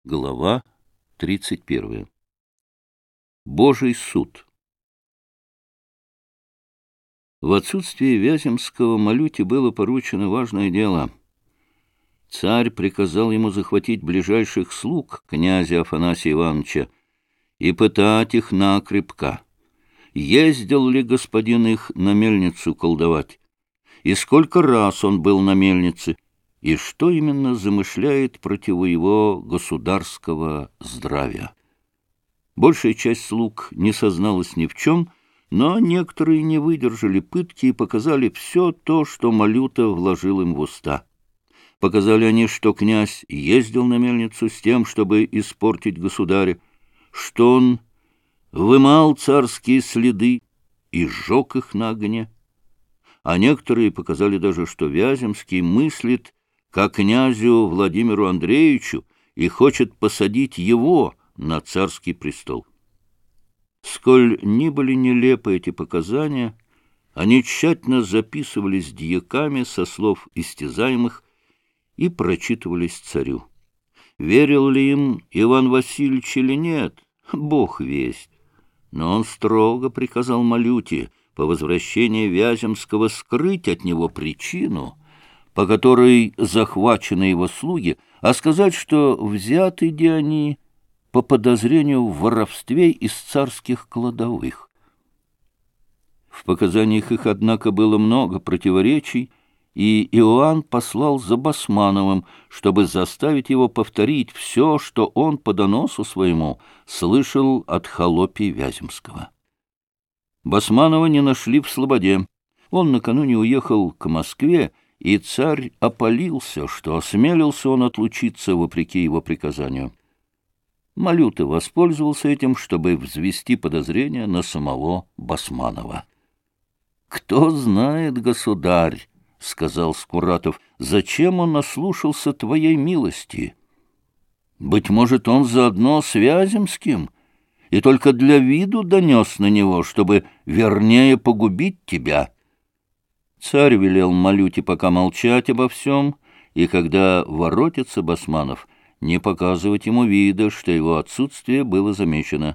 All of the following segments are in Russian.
Глава 31. Божий суд. В отсутствие Вяземского Малюте было поручено важное дело. Царь приказал ему захватить ближайших слуг князя Афанасия Ивановича и пытать их накрепко. Ездил ли господин их на мельницу колдовать, и сколько раз он был на мельнице, и что именно замышляет против его государского здравия. Большая часть слуг не созналась ни в чем, но некоторые не выдержали пытки и показали все то, что Малюта вложил им в уста. Показали они, что князь ездил на мельницу с тем, чтобы испортить государя, что он вымал царские следы и сжег их на огне. А некоторые показали даже, что Вяземский мыслит как князю Владимиру Андреевичу и хочет посадить его на царский престол. Сколь ни были нелепы эти показания, они тщательно записывались дьяками со слов истязаемых и прочитывались царю. Верил ли им Иван Васильевич или нет, Бог весть. Но он строго приказал Малюте по возвращении Вяземского скрыть от него причину, по которой захвачены его слуги, а сказать, что взяты где они по подозрению в воровстве из царских кладовых. В показаниях их, однако, было много противоречий, и Иоанн послал за Басмановым, чтобы заставить его повторить все, что он по доносу своему слышал от холопий Вяземского. Басманова не нашли в Слободе. Он накануне уехал к Москве, и царь опалился, что осмелился он отлучиться вопреки его приказанию. Малюта воспользовался этим, чтобы взвести подозрения на самого Басманова. «Кто знает, государь, — сказал Скуратов, — зачем он ослушался твоей милости? Быть может, он заодно с Вяземским и только для виду донес на него, чтобы вернее погубить тебя». Царь велел Малюте пока молчать обо всем, и когда воротится Басманов, не показывать ему вида, что его отсутствие было замечено.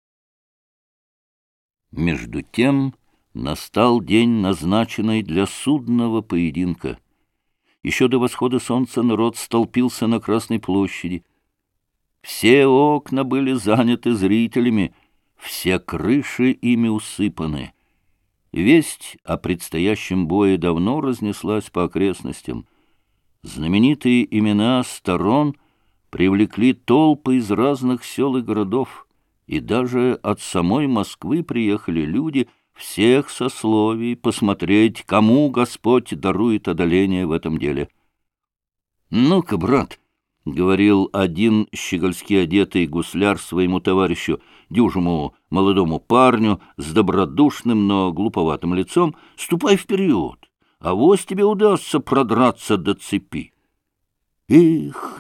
Между тем настал день, назначенный для судного поединка. Еще до восхода солнца народ столпился на Красной площади. Все окна были заняты зрителями, все крыши ими усыпаны. Весть о предстоящем бое давно разнеслась по окрестностям. Знаменитые имена сторон привлекли толпы из разных сел и городов, и даже от самой Москвы приехали люди всех сословий посмотреть, кому Господь дарует одоление в этом деле. «Ну-ка, брат», — говорил один щегольски одетый гусляр своему товарищу, дюжему молодому парню с добродушным, но глуповатым лицом, — «ступай вперед, авось тебе удастся продраться до цепи». «Эх,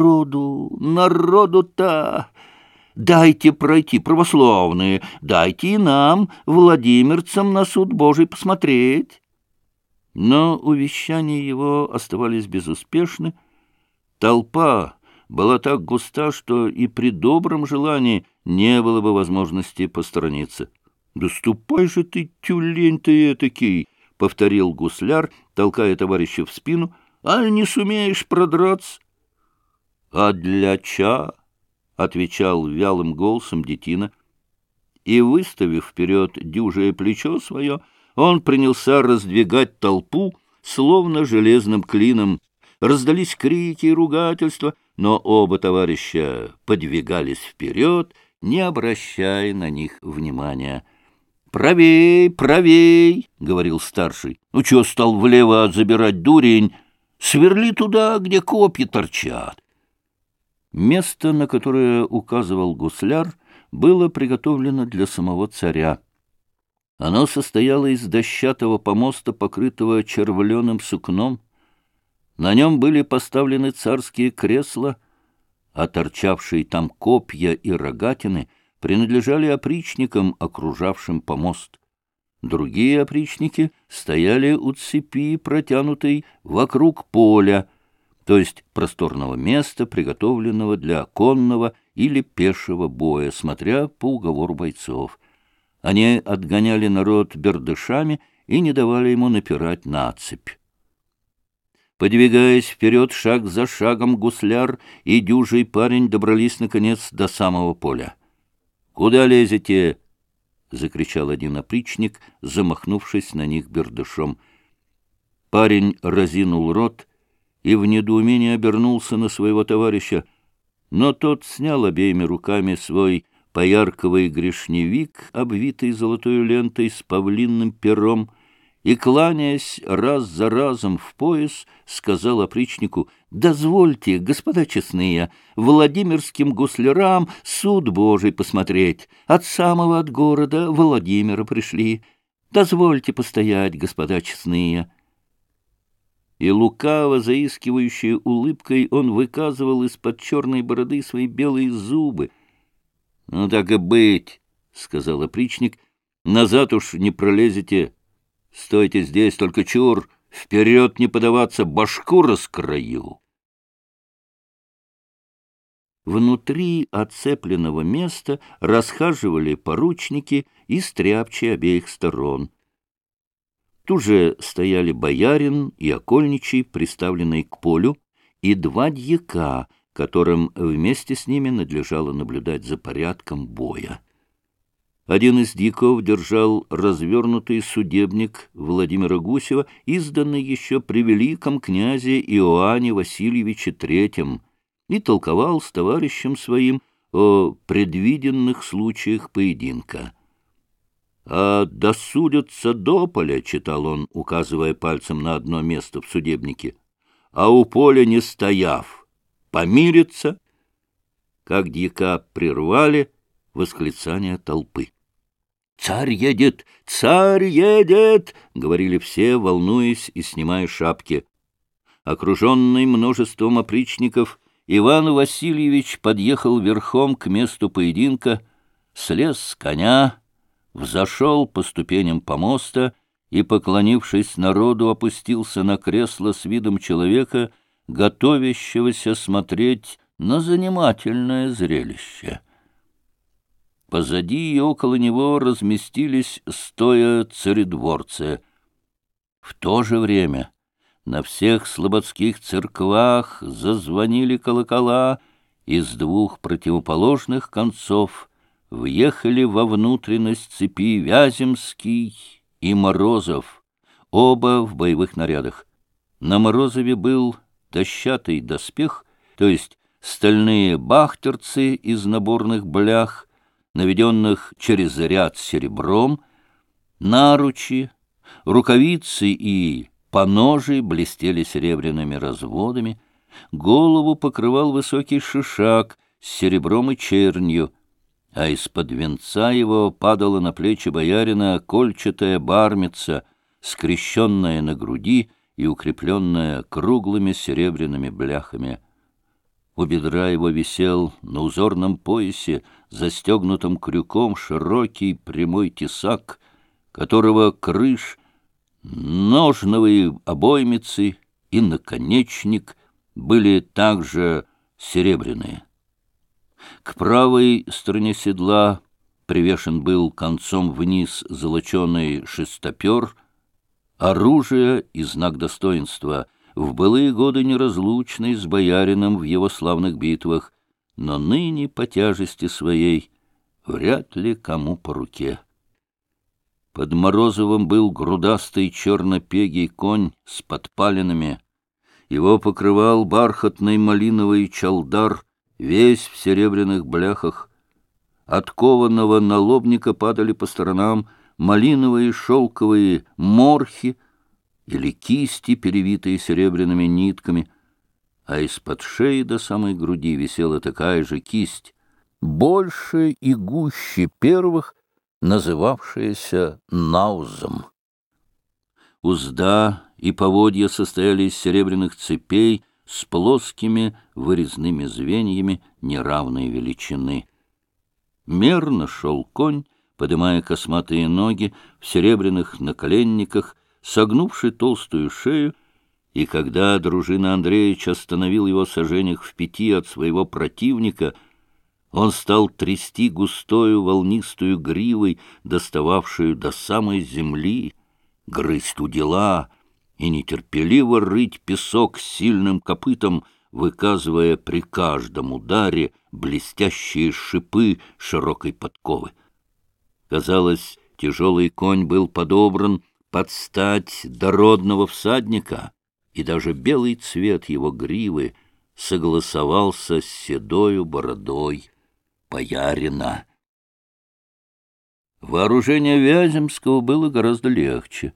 народу-то! Дайте пройти, православные, дайте и нам, владимирцам, на суд Божий посмотреть». Но увещания его оставались безуспешны. Толпа была так густа, что и при добром желании не было бы возможности посторониться. «Да ступай же ты, тюлень ты этакий!» — повторил гусляр, толкая товарища в спину. «А не сумеешь продраться?» «А для ча?» — отвечал вялым голосом детина. И, выставив вперед дюжее плечо свое, он принялся раздвигать толпу, словно железным клином. Раздались крики и ругательства, но оба товарища подвигались вперед, не обращая на них внимания. «Правей, правей!» — говорил старший. «Ну, чего стал влево забирать, дурень? Сверли туда, где копья торчат». Место, на которое указывал гусляр, было приготовлено для самого царя. Оно состояло из дощатого помоста, покрытого червленым сукном. На нем были поставлены царские кресла, а торчавшие там копья и рогатины принадлежали опричникам, окружавшим помост. Другие опричники стояли у цепи, протянутой вокруг поля. то есть просторного места, приготовленного для конного или пешего боя, смотря по уговору бойцов. Они отгоняли народ бердышами и не давали ему напирать на цепь. Подвигаясь вперед шаг за шагом, гусляр и дюжий парень добрались, наконец, до самого поля. — Куда лезете? — закричал один опричник, замахнувшись на них бердышом. Парень разинул рот и в недоумении обернулся на своего товарища, но тот снял обеими руками свой поярковый грешневик, обвитый золотой лентой с павлинным пером, и, кланяясь раз за разом в пояс, сказал опричнику: «Дозвольте, господа честные, владимирским гуслярам суд Божий посмотреть. От самого от города Владимира пришли. Дозвольте постоять, господа честные». И лукаво заискивающей улыбкой он выказывал из-под черной бороды свои белые зубы. — Ну, так и быть, — сказал опричник, — назад уж не пролезете. Стойте здесь, только чур, вперед не подаваться, башку раскрою. Внутри оцепленного места расхаживали поручники и стряпчие обеих сторон. Тут же стояли боярин и окольничий, приставленные к полю, и два дьяка, которым вместе с ними надлежало наблюдать за порядком боя. Один из дьяков держал развернутый судебник Владимира Гусева, изданный еще при великом князе Иоанне Васильевиче III, и толковал с товарищем своим о предвиденных случаях поединка. «А досудятся до поля», — читал он, указывая пальцем на одно место в судебнике, «а у поля не стояв, помирятся». Как дьяка прервали восклицания толпы. «Царь едет! Царь едет!» — говорили все, волнуясь и снимая шапки. Окруженный множеством опричников, Иван Васильевич подъехал верхом к месту поединка, слез с коня, взошел по ступеням помоста и, поклонившись народу, опустился на кресло с видом человека, готовящегося смотреть на занимательное зрелище. Позади и около него разместились стоя царедворцы. В то же время на всех слободских церквах зазвонили колокола, и с двух противоположных концов въехали во внутренность цепи Вяземский и Морозов, оба в боевых нарядах. На Морозове был дощатый доспех, то есть стальные бахтерцы из наборных блях, наведенных через ряд серебром, наручи, рукавицы и поножи блестели серебряными разводами, голову покрывал высокий шишак с серебром и чернью, а из-под венца его падала на плечи боярина кольчатая бармица, скрещенная на груди и укрепленная круглыми серебряными бляхами. У бедра его висел на узорном поясе, застегнутом крюком, широкий прямой тесак, которого крыш, ножновые обоймицы и наконечник были также серебряные. К правой стороне седла привешен был концом вниз золоченый шестопер, оружие и знак достоинства, в былые годы неразлучный с боярином в его славных битвах, но ныне по тяжести своей вряд ли кому по руке. Под Морозовым был грудастый чернопегий конь с подпалинами. Его покрывал бархатный малиновый чалдар, весь в серебряных бляхах. От кованого налобника падали по сторонам малиновые шелковые морхи или кисти, перевитые серебряными нитками, а из-под шеи до самой груди висела такая же кисть, больше и гуще первых, называвшаяся наузом. Узда и поводья состояли из серебряных цепей с плоскими вырезными звеньями неравной величины. Мерно шел конь, подымая косматые ноги в серебряных наколенниках, согнувший толстую шею и когда дружина Андреевича остановил его саженях в 5 от своего противника, он стал трясти густою волнистую гривой, достававшую до самой земли, грызть удила и нетерпеливо рыть песок сильным копытом, выказывая при каждом ударе блестящие шипы широкой подковы. Казалось, тяжелый конь был подобран под стать дородного всадника, и даже белый цвет его гривы согласовался с седою бородой боярина. Вооружение Вяземского было гораздо легче.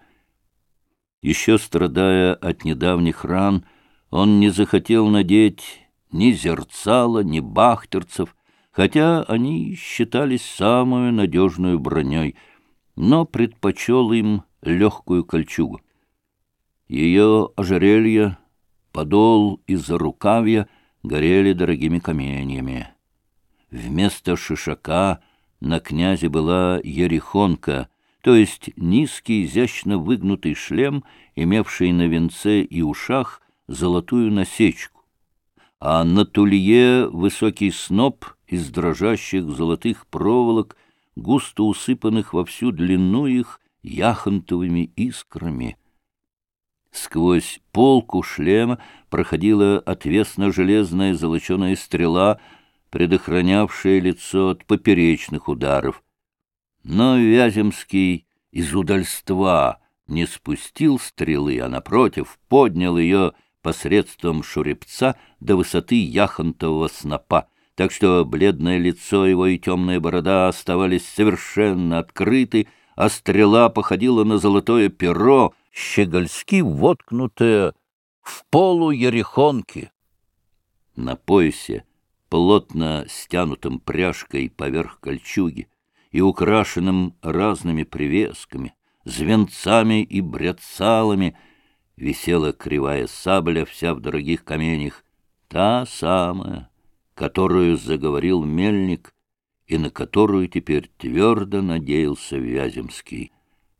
Еще страдая от недавних ран, он не захотел надеть ни зерцала, ни бахтерцев, хотя они считались самой надежной броней, но предпочел им легкую кольчугу. Ее ожерелье, подол и зарукавья горели дорогими каменьями. Вместо шишака на князе была ерехонка, то есть низкий, изящно выгнутый шлем, имевший на венце и ушах золотую насечку, а на тулье высокий сноп из дрожащих золотых проволок, густо усыпанных во всю длину их яхонтовыми искрами. Сквозь полку шлема проходила отвесно-железная золоченая стрела, предохранявшая лицо от поперечных ударов. Но Вяземский из удальства не спустил стрелы, а, напротив, поднял ее посредством шурепца до высоты яхонтового снопа, так что бледное лицо его и темная борода оставались совершенно открыты, а стрела походила на золотое перо, щегольски воткнутое в полу ерехонки. На поясе, плотно стянутым пряжкой поверх кольчуги и украшенным разными привесками, звенцами и бряцалами, висела кривая сабля, вся в дорогих каменьях, та самая, которую заговорил мельник и на которую теперь твердо надеялся Вяземский.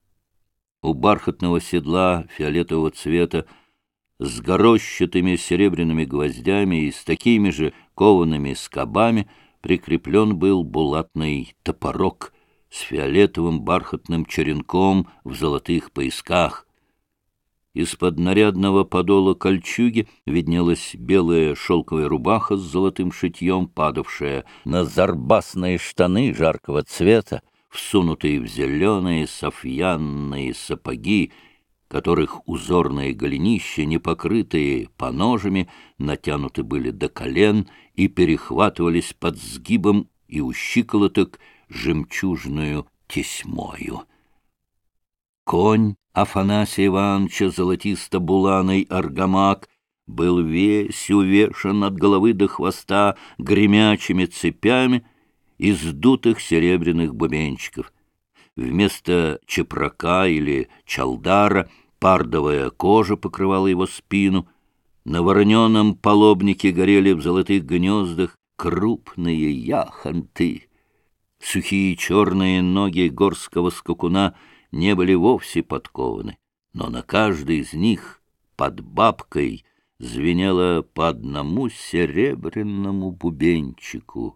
У бархатного седла фиолетового цвета с горощатыми серебряными гвоздями и с такими же коваными скобами прикреплен был булатный топорок с фиолетовым бархатным черенком в золотых поясках. Из-под нарядного подола кольчуги виднелась белая шелковая рубаха с золотым шитьем, падавшая на зарбасные штаны жаркого цвета, всунутые в зеленые софьянные сапоги, которых узорные голенища, не покрытые поножами, натянуты были до колен и перехватывались под сгибом и у щиколоток жемчужную тесьмою. Конь Афанасия Ивановича, золотисто-буланый аргамак, был весь увешан от головы до хвоста гремячими цепями из дутых серебряных бубенчиков. Вместо чепрака или чалдара пардовая кожа покрывала его спину, на вороненом полобнике горели в золотых гнездах крупные яхонты. Сухие черные ноги горского скакуна не были вовсе подкованы, но на каждой из них под бабкой звенело по одному серебряному бубенчику.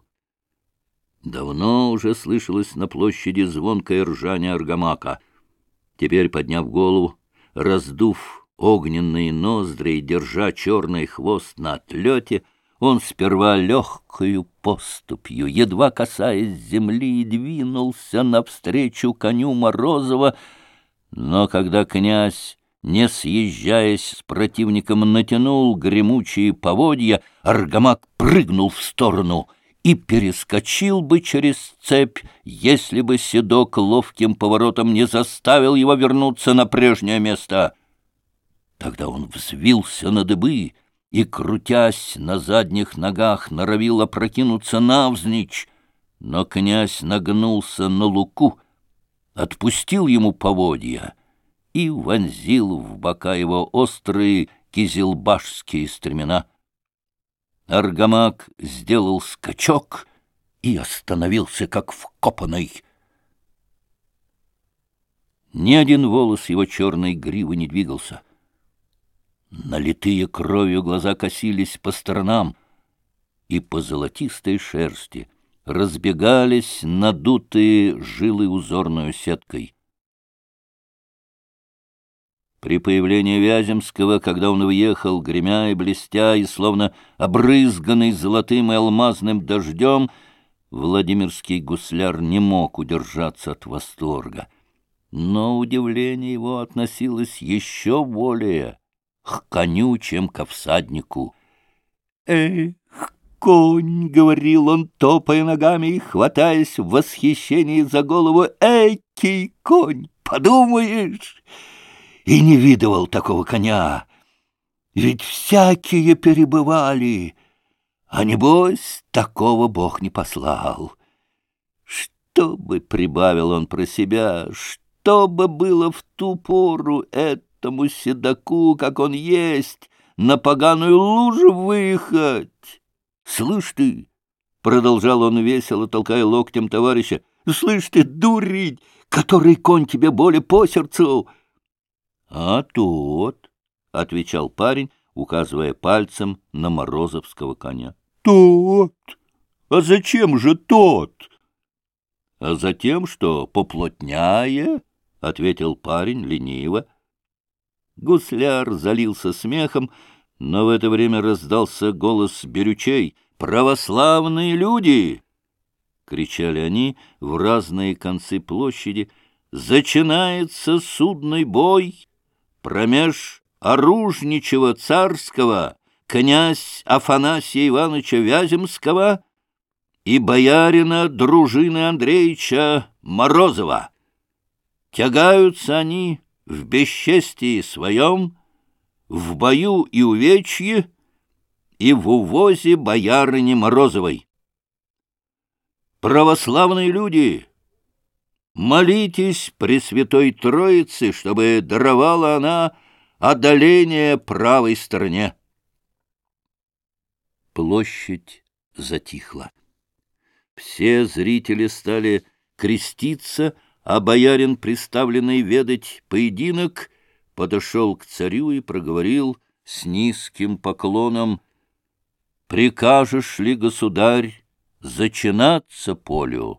Давно уже слышалось на площади звонкое ржание аргамака. Теперь, подняв голову, раздув огненные ноздри и держа черный хвост на отлете, он сперва легкою поступью, едва касаясь земли, двинулся навстречу коню Морозова, но когда князь, не съезжаясь с противником, натянул гремучие поводья, аргамак прыгнул в сторону и перескочил бы через цепь, если бы седок ловким поворотом не заставил его вернуться на прежнее место. Тогда он взвился на дыбы и, крутясь на задних ногах, норовил опрокинуться навзничь, но князь нагнулся на луку, отпустил ему поводья и вонзил в бока его острые кизилбашские стремена. Аргамак сделал скачок и остановился, как вкопанный. Ни один волос его черной гривы не двигался. Налитые кровью глаза косились по сторонам, и по золотистой шерсти разбегались надутые жилы узорную сеткой. При появлении Вяземского, когда он въехал, гремя и блестя, и словно обрызганный золотым и алмазным дождем, Владимирский гусляр не мог удержаться от восторга. Но удивление его относилось еще более к коню, чем ко всаднику. «Эх, конь!» — говорил он, топая ногами и хватаясь в восхищении за голову. «Экий конь! Подумаешь! И не видывал такого коня! Ведь всякие перебывали, а небось такого Бог не послал. Что бы, — прибавил он про себя, — что бы было в ту пору этому седоку, как он есть, на поганую лужу выехать? Слышь ты, — продолжал он весело, толкая локтем товарища, — слышь ты, дурень, который конь тебе более по сердцу? — А тот, — отвечал парень, указывая пальцем на морозовского коня. — Тот? А зачем же тот? — А затем, что поплотняе, — ответил парень лениво. Гусляр залился смехом, но в это время раздался голос берючей. «Православные люди!» — кричали они в разные концы площади. «Зачинается судный бой промеж оружничего царского князь Афанасия Ивановича Вяземского и боярина дружины Андреевича Морозова. Тягаются они в бесчестии своем, в бою и увечье, и в увозе боярыни Морозовой. Православные люди, молитесь Пресвятой Троице, чтобы даровала она одоление правой стороне». Площадь затихла. Все зрители стали креститься, а боярин, приставленный ведать поединок, подошел к царю и проговорил с низким поклоном: «Прикажешь ли, государь, зачинаться полю?»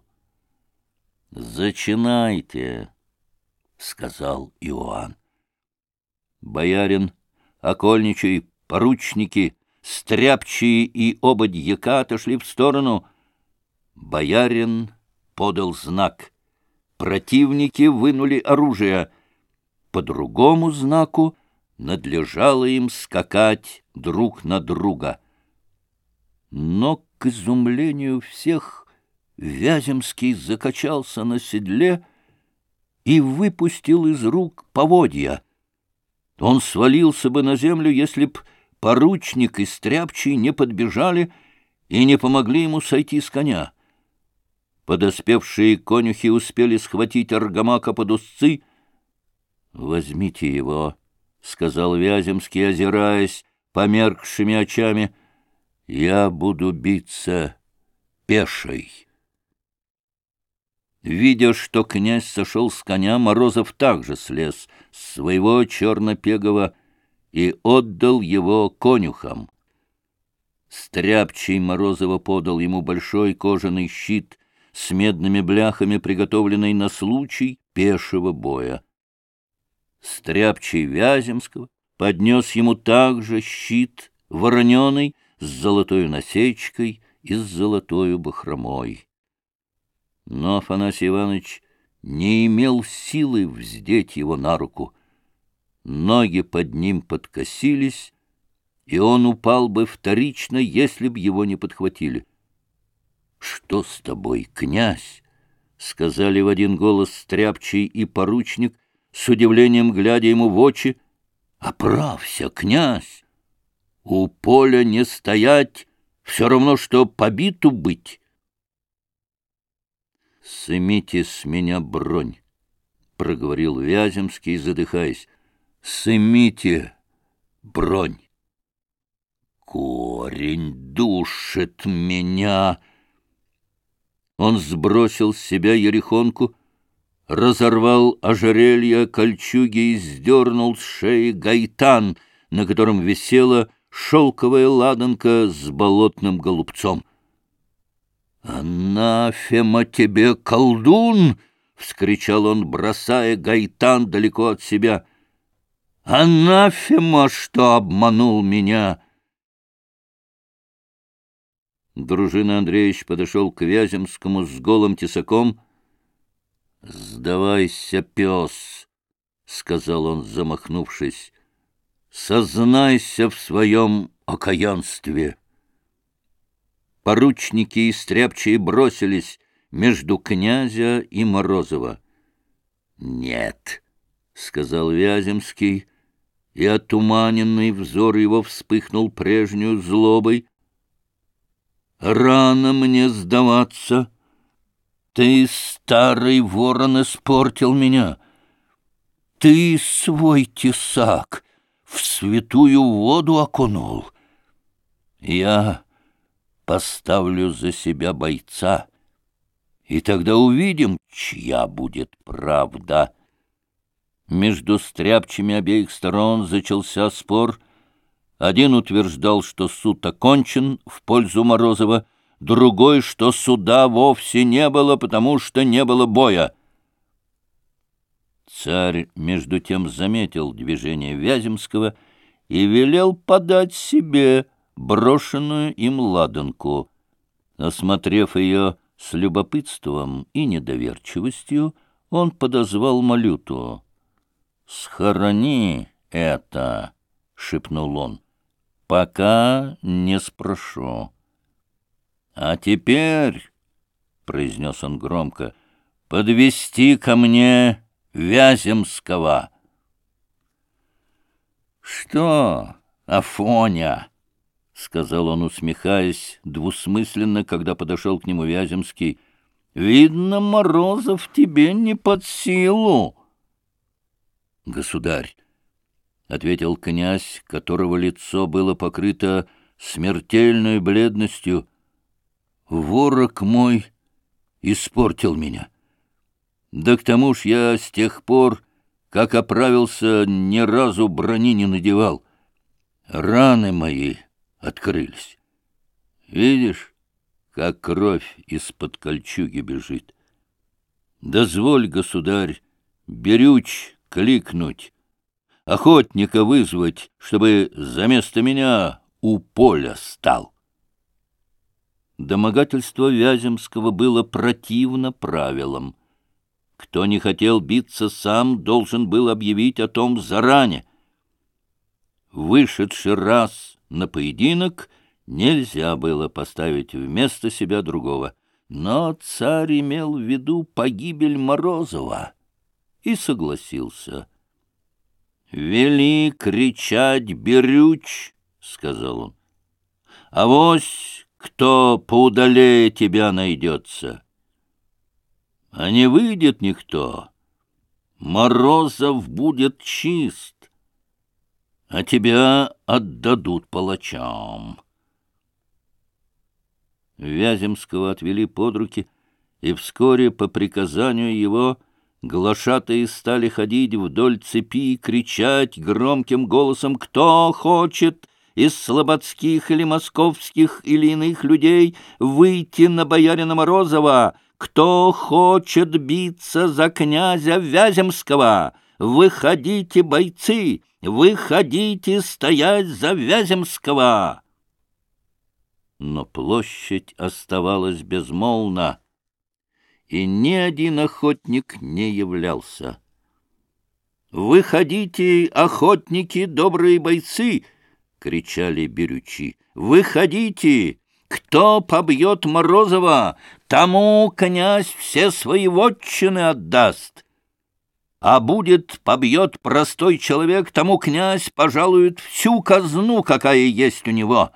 «Зачинайте», — сказал Иоанн. Боярин, окольничий, поручники, стряпчие и оба дьяка отошли в сторону. Боярин подал знак. Противники вынули оружие. По другому знаку надлежало им скакать друг на друга. Но, к изумлению всех, Вяземский закачался на седле и выпустил из рук поводья. Он свалился бы на землю, если б поручник и стряпчий не подбежали и не помогли ему сойти с коня. Подоспевшие конюхи успели схватить аргамака под узцы. «Возьмите его», — сказал Вяземский, озираясь померкшими очами. «Я буду биться пешей». Видя, что князь сошел с коня, Морозов также слез с своего чернопегого и отдал его конюхам. Стряпчий Морозова подал ему большой кожаный щит с медными бляхами, приготовленный на случай пешего боя. Стряпчий Вяземского поднес ему также щит вороненый с золотой насечкой и с золотою бахромой. Но Афанасий Иванович не имел силы вздеть его на руку. Ноги под ним подкосились, и он упал бы вторично, если б его не подхватили. «Что с тобой, князь?» — сказали в один голос стряпчий и поручник, с удивлением глядя ему в очи. «Оправься, князь! У поля не стоять, все равно, что побиту быть». «Сымите с меня бронь», — проговорил Вяземский, задыхаясь. «Сымите бронь». «Корень душит меня!» Он сбросил с себя ерехонку, разорвал ожерелье кольчуги и сдернул с шеи гайтан, на котором висела шелковая ладанка с болотным голубцом. «Анафема тебе, колдун!» — вскричал он, бросая гайтан далеко от себя. «Анафема, что обманул меня!» Дружина Андреевич подошел к Вяземскому с голым тесаком. «Сдавайся, пес!» — сказал он, замахнувшись. «Сознайся в своем окаянстве!» Поручники и стряпчие бросились между князя и Морозова. «Нет», — сказал Вяземский, и отуманенный взор его вспыхнул прежнюю злобой. «Рано мне сдаваться. Ты, старый ворон, испортил меня. Ты свой тесак в святую воду окунул. Я поставлю за себя бойца, и тогда увидим, чья будет правда». Между стряпчими обеих сторон начался спор. Один утверждал, что суд окончен в пользу Морозова, другой, что суда вовсе не было, потому что не было боя. Царь, между тем, заметил движение Вяземского и велел подать себе брошенную им ладанку. Осмотрев ее с любопытством и недоверчивостью, он подозвал Малюту. «Схорони это», — шепнул он, — «пока не спрошу». «А теперь», — произнес он громко, — «подвести ко мне Вяземского». «Что, Афоня?» — сказал он, усмехаясь двусмысленно, когда подошел к нему Вяземский. «Видно, Морозов тебе не под силу». «Государь», — ответил князь, которого лицо было покрыто смертельной бледностью, — «ворог мой испортил меня. Да к тому ж я с тех пор, как оправился, ни разу брони не надевал. Раны мои открылись. Видишь, как кровь из-под кольчуги бежит. Дозволь, государь, берюч кликнуть, охотника вызвать, чтобы за место меня у поля стал». Домогательство Вяземского было противно правилам. Кто не хотел биться сам, должен был объявить о том заранее. Вышедший раз на поединок нельзя было поставить вместо себя другого. Но царь имел в виду погибель Морозова и согласился. «Вели кричать берюч», — сказал он. «Авось кто поудалее тебя найдется. А не выйдет никто, Морозов будет чист, а тебя отдадут палачам». Вяземского отвели под руки, и вскоре по приказанию его глашатаи стали ходить вдоль цепи и кричать громким голосом: «Кто хочет из слободских или московских или иных людей выйти на боярина Морозова? Кто хочет биться за князя Вяземского? Выходите, бойцы! Выходите стоять за Вяземского!» Но площадь оставалась безмолвна, и ни один охотник не являлся. «Выходите, охотники, добрые бойцы!» — кричали берючи. «Выходите! Кто побьет Морозова, тому князь все свои вотчины отдаст. А будет побьет простой человек, тому князь пожалует всю казну, какая есть у него».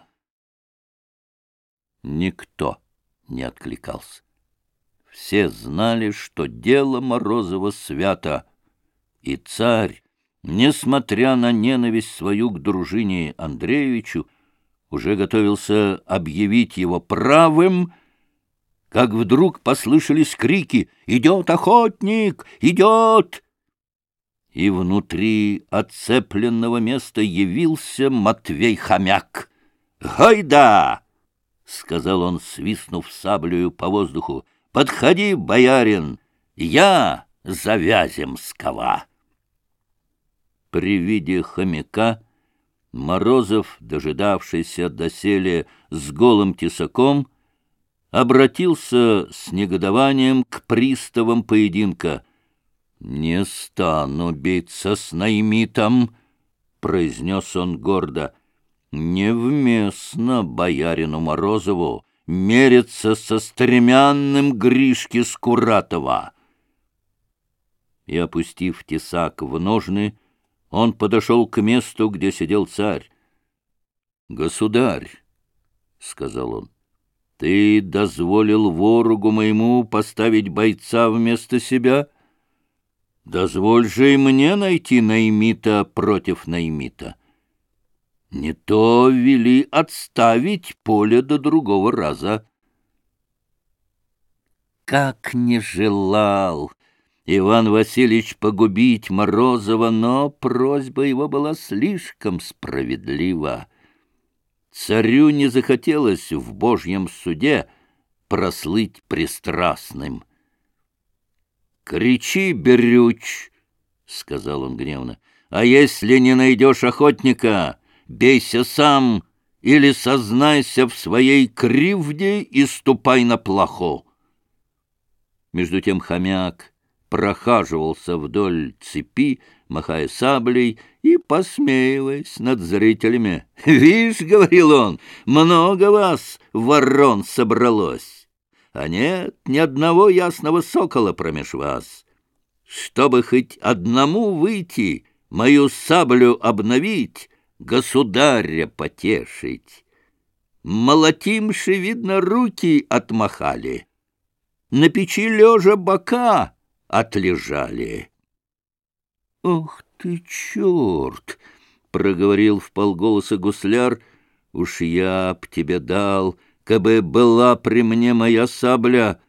Никто не откликался. Все знали, что дело Морозова свято, и царь, несмотря на ненависть свою к дружине Андреевичу, уже готовился объявить его правым, как вдруг послышались крики: «Идет охотник! Идет!» и внутри оцепленного места явился Матвей Хомяк. «Гайда!» — сказал он, свистнув саблею по воздуху. «Подходи, боярин, я за Вяземского!» При виде хомяка Морозов, дожидавшийся доселе с голым тесаком, обратился с негодованием к приставам поединка. «Не стану биться с наймитом», — произнес он гордо. «Невместно боярину Морозову мериться со стремянным Гришки Скуратова». И, опустив тесак в ножны, он подошел к месту, где сидел царь. «Государь», — сказал он, — «ты дозволил ворогу моему поставить бойца вместо себя? Дозволь же и мне найти наймита против наймита. Не то вели отставить поле до другого раза». Как не желал Иван Васильевич погубить Морозова, но просьба его была слишком справедлива. Царю не захотелось в Божьем суде прослыть пристрастным. «Кричи, Берюч!» — сказал он гневно. «А если не найдешь охотника, бейся сам или сознайся в своей кривде и ступай на плаху». Между тем хомяк прохаживался вдоль цепи, махая саблей и посмеиваясь над зрителями. «Вишь, — говорил он, — много вас, ворон, собралось, а нет ни одного ясного сокола промеж вас. Чтобы хоть одному выйти, мою саблю обновить, государя потешить. Молотимши, видно, руки отмахали, на печи лежа бока отлежали». «Ох ты, черт! — проговорил вполголоса гусляр, — уж я б тебе дал, кабы была при мне моя сабля».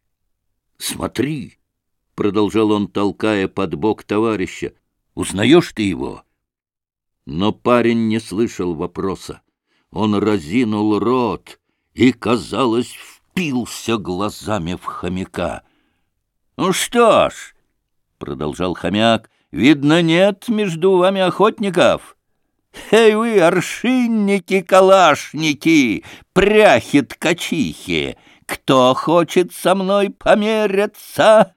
«Смотри! — продолжал он, толкая под бок товарища, — узнаешь ты его?» Но парень не слышал вопроса. Он разинул рот и, казалось, впился глазами в хомяка. «Ну что ж, — продолжал хомяк, — видно, нет между вами охотников. Эй вы, аршинники-калашники, пряхи-ткачихи, кто хочет со мной померяться?»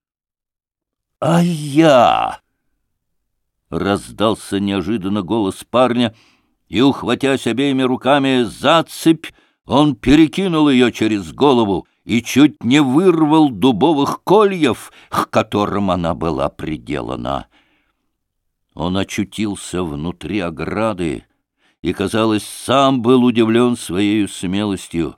«А я!» — раздался неожиданно голос парня, и, ухватясь обеими руками за цепь, он перекинул ее через голову и чуть не вырвал дубовых кольев, к которым она была приделана. Он очутился внутри ограды и, казалось, сам был удивлен своей смелостью.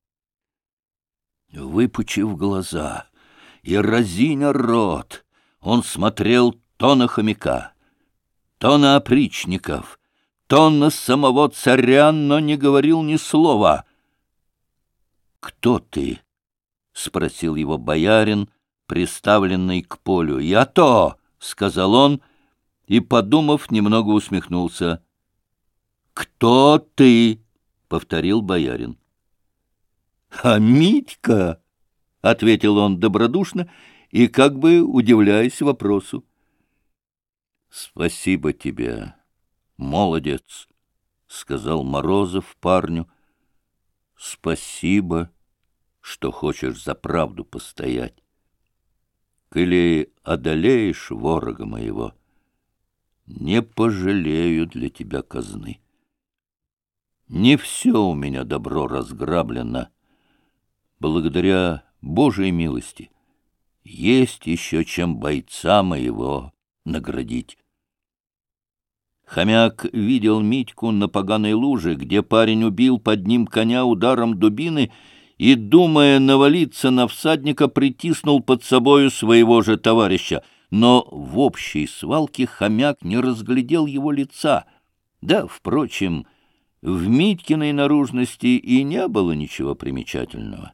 Выпучив глаза и разиня рот, он смотрел то на хомяка, то на опричников, то на самого царя, но не говорил ни слова. «Кто ты?» — спросил его боярин, приставленный к полю. «Я то!» — сказал он, и, подумав, немного усмехнулся. «Кто ты?» — повторил боярин. «А Митька!» — ответил он добродушно и как бы удивляясь вопросу. «Спасибо тебе, молодец!» — сказал Морозов парню. «Спасибо, что хочешь за правду постоять. Коли одолеешь ворога моего, не пожалею для тебя казны. Не все у меня добро разграблено. Благодаря Божьей милости есть еще чем бойца моего наградить». Хомяк видел Митьку на поганой луже, где парень убил под ним коня ударом дубины и, думая навалиться на всадника, притиснул под собою своего же товарища. Но в общей свалке хомяк не разглядел его лица. Да, впрочем, в Митькиной наружности и не было ничего примечательного.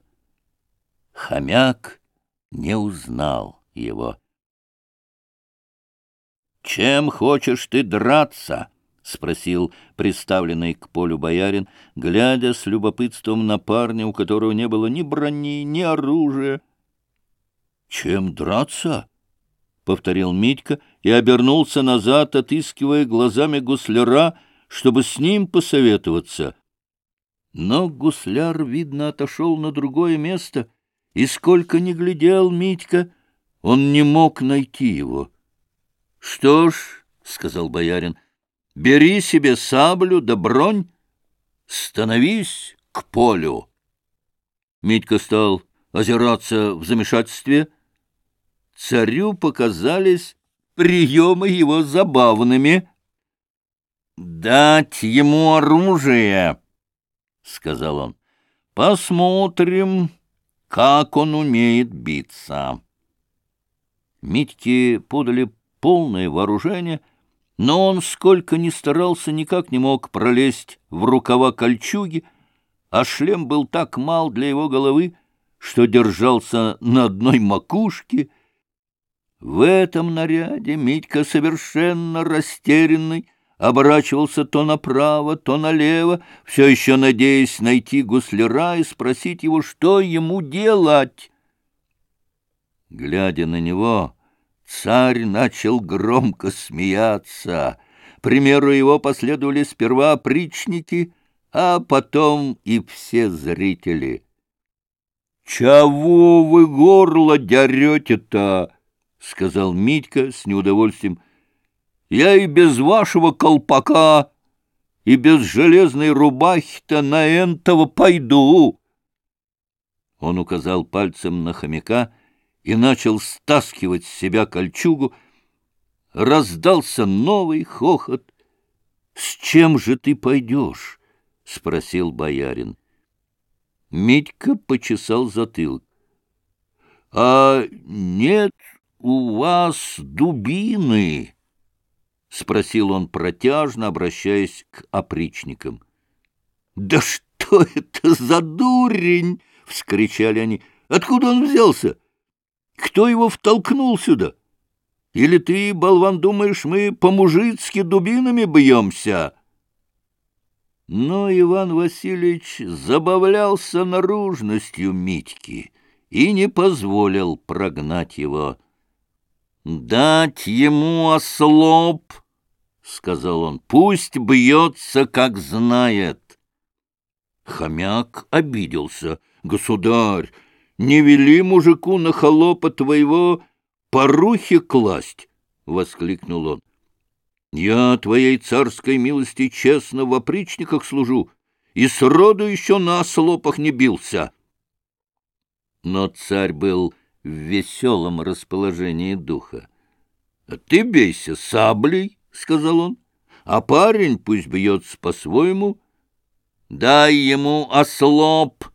Хомяк не узнал его. Чем хочешь ты драться? — спросил приставленный к полю боярин, глядя с любопытством на парня, у которого не было ни брони, ни оружия. — Чем драться? — повторил Митька и обернулся назад, отыскивая глазами гусляра, чтобы с ним посоветоваться. Но гусляр, видно, отошел на другое место, и сколько ни глядел Митька, он не мог найти его. — Что ж, — сказал боярин, — бери себе саблю да бронь, становись к полю. Митька стал озираться в замешательстве. Царю показались приемы его забавными. — Дать ему оружие, — сказал он. — Посмотрим, как он умеет биться. Митьке подали полное вооружение, но он, сколько ни старался, никак не мог пролезть в рукава кольчуги, а шлем был так мал для его головы, что держался на одной макушке. В этом наряде Митька, совершенно растерянный, оборачивался то направо, то налево, все еще надеясь найти гусляра и спросить его, что ему делать. Глядя на него, царь начал громко смеяться. Примеру его последовали сперва опричники, а потом и все зрители. — Чего вы горло дерете-то? — сказал Митька с неудовольствием. — Я и без вашего колпака, и без железной рубахи-то на энтого пойду. Он указал пальцем на хомяка и начал стаскивать с себя кольчугу. Раздался новый хохот. — С чем же ты пойдешь? — спросил боярин. Митька почесал затылок. — А нет у вас дубины? — спросил он протяжно, обращаясь к опричникам. — Да что это за дурень? — вскричали они. — Откуда он взялся? Кто его втолкнул сюда? Или ты, болван, думаешь, мы по-мужицки дубинами бьемся? Но Иван Васильевич забавлялся наружностью Митьки и не позволил прогнать его. — Дать ему ослоп, — сказал он, — пусть бьется, как знает. Хомяк обиделся. — Государь, не вели мужику на холопа твоего порухи класть, — воскликнул он. — Я твоей царской милости честно в опричниках служу и сроду еще на ослопах не бился. Но царь был в веселом расположении духа. — Ты бейся саблей, — сказал он, — а парень пусть бьется по-своему. Дай ему ослоп.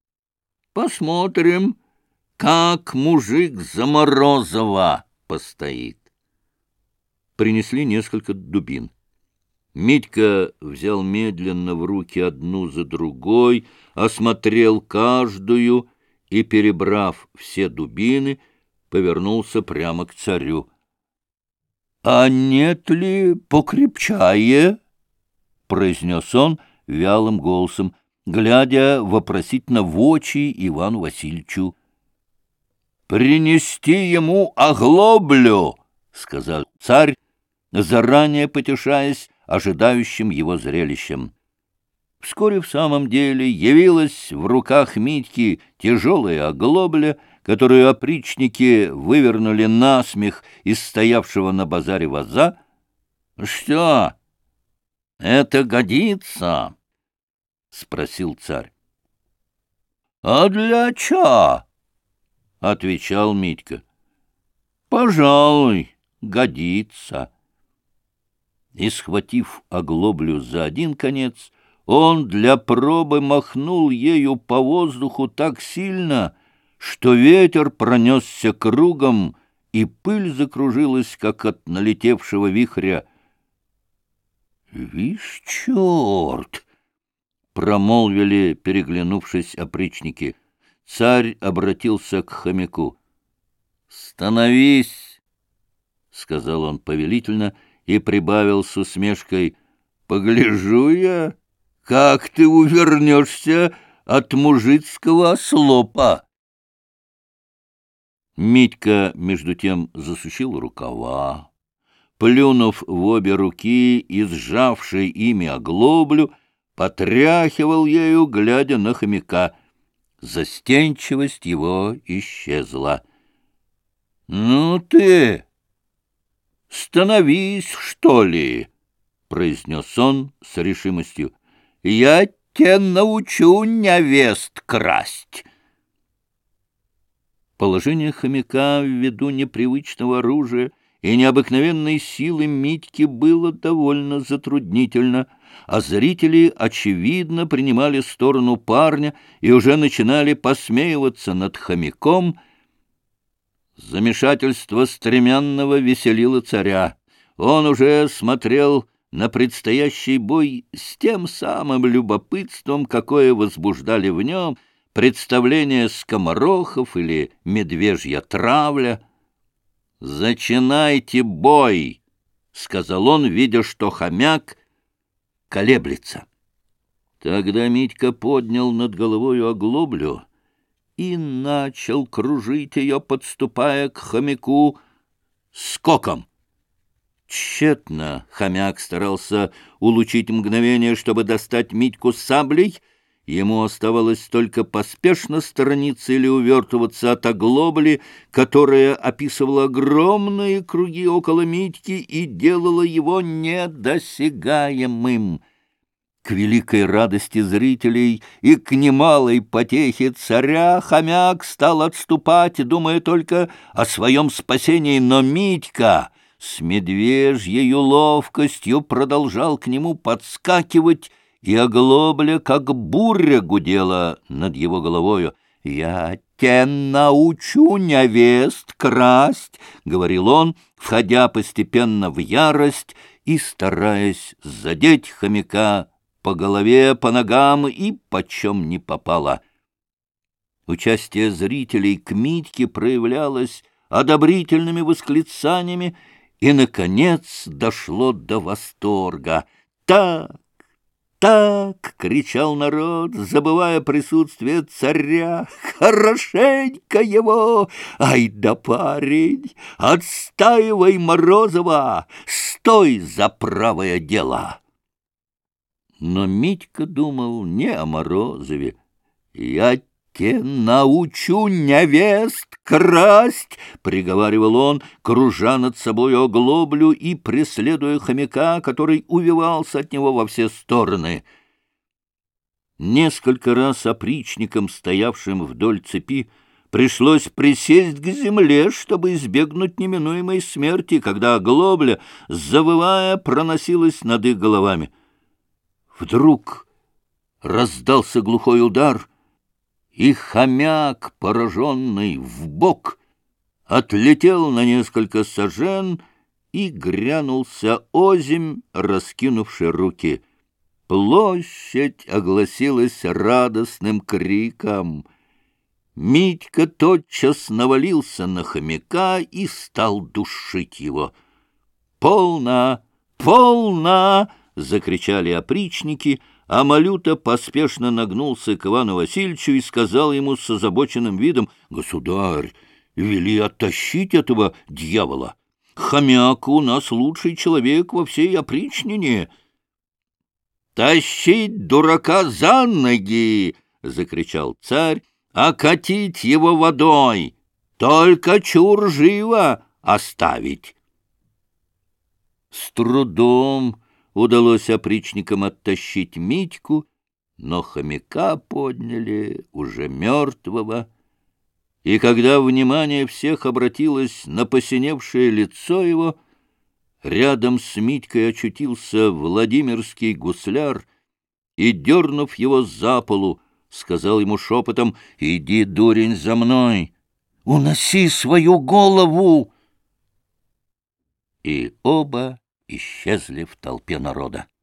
Посмотрим, как мужик за Морозова постоит. Принесли несколько дубин. Митька взял медленно в руки одну за другой, осмотрел каждую и, перебрав все дубины, повернулся прямо к царю. — А нет ли покрепчае? — произнес он вялым голосом, глядя вопросительно в очи Ивану Васильевичу. — Принести ему оглоблю, — сказал царь, заранее потешаясь ожидающим его зрелищем. Вскоре в самом деле явилась в руках Митьки тяжелая оглобля, которую опричники вывернули насмех из стоявшего на базаре воза. — Что, это годится? — спросил царь. — А для ча? — отвечал Митька. — Пожалуй, годится. И, схватив оглоблю за один конец, он для пробы махнул ею по воздуху так сильно, что ветер пронесся кругом, и пыль закружилась, как от налетевшего вихря. — Вишь, черт! — промолвили, переглянувшись, опричники. Царь обратился к хомяку. — Становись! сказал он повелительно и прибавил с усмешкой: «Погляжу я, как ты увернешься от мужицкого ослопа». Митька, между тем, засучил рукава, плюнув в обе руки и сжавший ими оглоблю, потряхивал ею, глядя на хомяка. Застенчивость его исчезла. — Ну ты, становись, что ли, — произнес он с решимостью. — Я тебя научу невест красть. Положение хомяка ввиду непривычного оружия и необыкновенной силы Митьки было довольно затруднительно, а зрители, очевидно, принимали сторону парня и уже начинали посмеиваться над хомяком. Замешательство Стремянного веселило царя. Он уже смотрел на предстоящий бой с тем самым любопытством, какое возбуждали в нем представление скоморохов или медвежья травля. «Зачинайте бой!» — сказал он, видя, что хомяк колеблется. Тогда Митька поднял над головою оглоблю и начал кружить ее, подступая к хомяку скоком. Тщетно хомяк старался улучшить мгновение, чтобы достать Митьку саблей. Ему оставалось только поспешно сторониться или увертываться от оглобли, которая описывала огромные круги около Митьки и делала его недосягаемым. К великой радости зрителей и к немалой потехе царя хомяк стал отступать, думая только о своем спасении, но Митька с медвежьей ловкостью продолжал к нему подскакивать, и оглобля, как буря, гудела над его головою. «Я те научу невест красть», — говорил он, входя постепенно в ярость и стараясь задеть хомяка по голове, по ногам и почем не попало. Участие зрителей к Митьке проявлялось одобрительными восклицаниями и, наконец, дошло до восторга. «Так!» — кричал народ, забывая присутствие царя. «Хорошенько его! Ай да парень! Отстаивай Морозова! Стой за правое дело!» Но Митька думал не о Морозове. «Я те научу невест красть!» — приговаривал он, кружа над собой оглоблю и преследуя хомяка, который увивался от него во все стороны. Несколько раз опричникам, стоявшим вдоль цепи, пришлось присесть к земле, чтобы избегнуть неминуемой смерти, когда оглобля, завывая, проносилась над их головами. Вдруг раздался глухой удар, и хомяк, пораженный вбок, отлетел на несколько сажен и грянулся озимь, раскинувши руки. Площадь огласилась радостным криком. Митька тотчас навалился на хомяка и стал душить его. «Полно! Полно!» — закричали опричники, а Малюта поспешно нагнулся к Ивану Васильевичу и сказал ему с озабоченным видом: «Государь, вели оттащить этого дьявола. Хомяк у нас лучший человек во всей опричнине». «Тащить дурака за ноги!» — закричал царь. «Окатить его водой! Только чур живо оставить!» С трудом удалось опричникам оттащить Митьку, но хомяка подняли уже мертвого. И когда внимание всех обратилось на посиневшее лицо его, рядом с Митькой очутился Владимирский гусляр и, дернув его за полу, сказал ему шепотом: «Иди, дурень, за мной! Уноси свою голову!» И оба исчезли в толпе народа.